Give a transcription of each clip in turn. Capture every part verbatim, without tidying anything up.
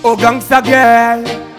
Oh gangsta girl,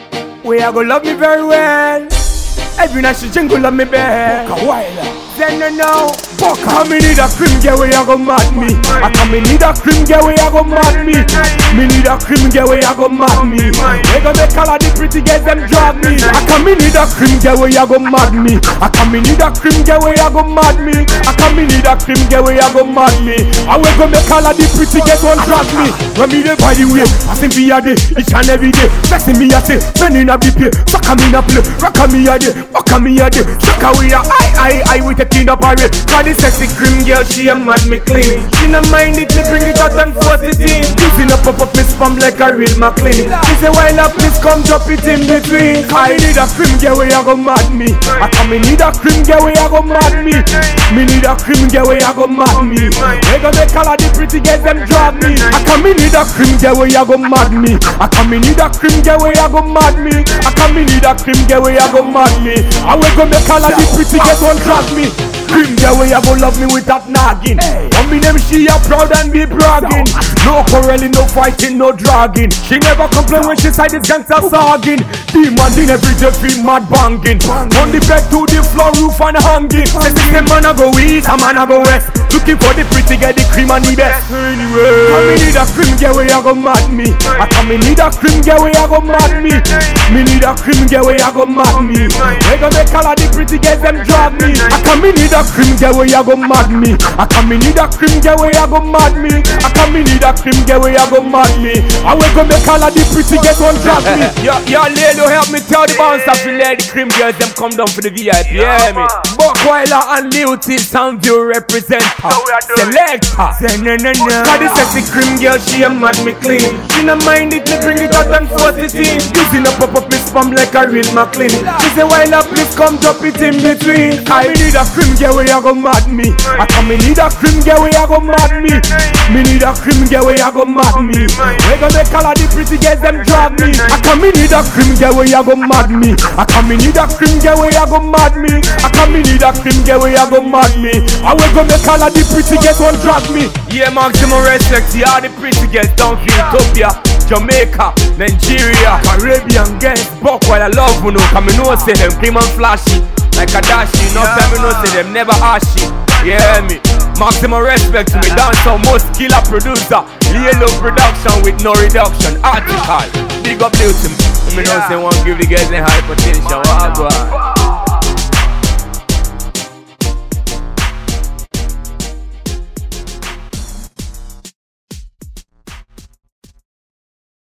we are gonna love me very well. Every night she jingle love me bad. Then you know, fuck how me need a cream girl where you go mad me. I come me need a cream girl where you go mad me. Me need a cream girl where you go mad me. We gonna make all of the pretty girls them drag me. I come me need a cream girl where you go mad me. I come me need a cream girl where you go mad me. I come me need a cream girl where you go mad me. I we gonna make all of the pretty girls one drag me. When me dey by the way, I think be a day, each and every day. Flexing me a say, spending a big pay. Suck a me a play, rock a me a day, fuck a me a day. Suck a we a I I I with a king up a rate. Cause the sexy cream girl, she a mad me clean. She no mind it, me bring it out and force it in. Kissing up up up me spam like a real McLean. She say while up, please come drop it in between. I need a cream girl where you go mad me. I come me need a cream girl where you go mad me. Me need a cream girl where you go mad me. We gonna make all of the pretty girls them drag me. I come me need a cream girl where you go mad me. I come me need a cream girl where you go mad me. I come me need a cream girl where you go mad me. And we gonna make all of the pretty girls one drag me. Cream girl where you go love me with that nagging. On me name she a proud and be bragging. No quarreling, no fighting, no dragging. She never complain when she side this gangster sagging. Demanding every day feel mad banging. On the bed to the floor roof and hanging. Say the same man a go east, a man a go west. Looking for the pretty girl, the cream and the best. Anyway, I me need a cream girl where you go mad me. I come me need a cream girl where you go mad me. Me need a cream girl where you go mad me. We gonna make all of the pretty girls them drag me. I come me need a cream girl where you go mad me. I come me need a cream girl where you go mad me. I come me need a cream girl where you go mad me. And we gonna make all of the pretty girls one drag me. Yo, yo, lady, help me tell the bounce of the lady cream girls them come down for the V I P. Yeah, me. Buckweiler and Lil T Soundview represent. Selector. Say no no no. Cause the sexy cream girl she a mad me clean. She no mind it, me bring it out and force it in. Using up up up me spam like a real McLean. She say while up please come drop it in between. I need a cream girl where you go mad me. I come me need a cream girl where you go mad me. Me need a cream girl where you go mad me. We gonna make all of the pretty girls them drag me. I come me need a cream girl where you go mad me. I come me need a cream girl where you go mad me. I come me need a cream girl where you go mad me. I we gonna make all of the pretty girls one drag me. Yeah, maximum respect to all the pretty girls down from Ethiopia, Jamaica, Nigeria, Caribbean girls. Buckweiler love you know, cause me know say them cream and flashy like a dashi. No time me know say them never ashy. Yeah me, maximum respect to me dancer, most killer producer, Lilo production with no reduction, article. Big up to me. Me know say one give the girls a high potential.